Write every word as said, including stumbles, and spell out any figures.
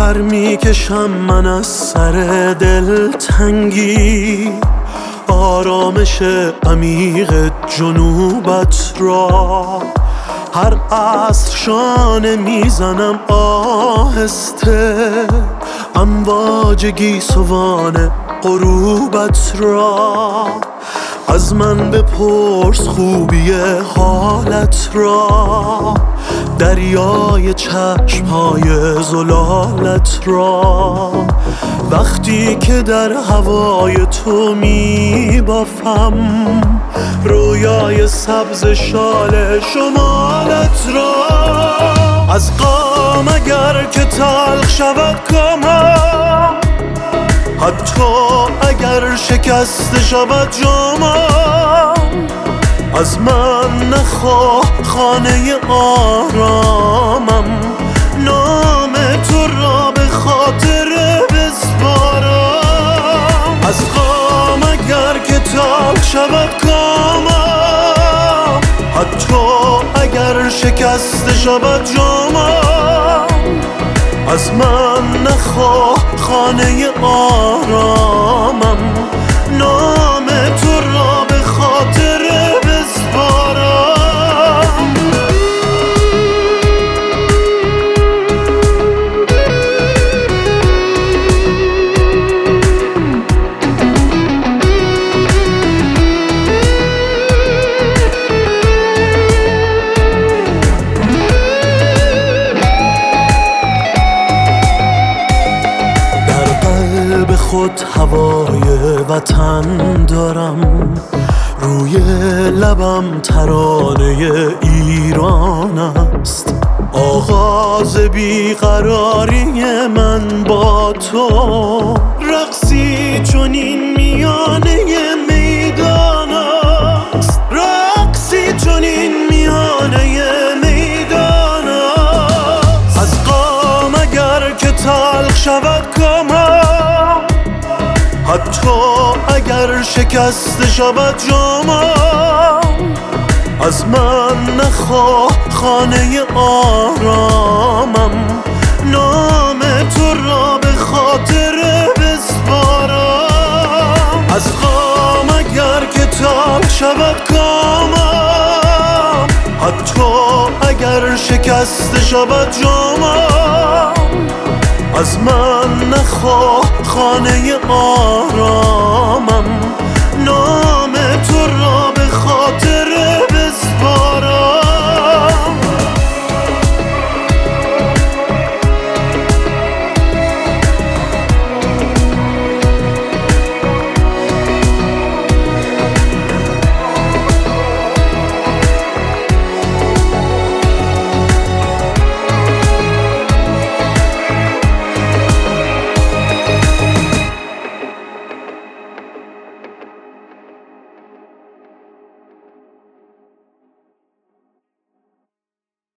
پر میکشم من از سر دلتنگی، آرامش عمیق جنوبت را. هر عصر شانه میزنم آهسته، امواج گیسوان غروبت را. از من بپرس خوبی حالت را، دریای چشمهای زلالت را. وقتی که در هوای تو میبافم رویای سبز شال شمالت را. از غم اگر که تلخ شود کامم، حتی اگر شکسته شود جامم، از من نخواه خانه آرامم، نام تو را به خاطر بسپارم. از غم اگر که تلخ شود کامم، حتی اگر شکسته شود جامم، از من نخواه خانه آرامم، نام تو را به خاطر بسپارم. خود هوای وطن دارم، روی لبم ترانه ایران است. آغاز بیقراری من با تو، رقصی چنین میانه میدان است، رقصی چنین میانه میدان است. از غم اگر که تلخ شود کامم، حتی اگر شکسته شود جامم، از من نخواه خانه آرامم، نام تو را به خاطر بسپارم. از غم اگر که تلخ شود کامم، حتی اگر شکسته شود جامم، از من نخواه خانه آرام.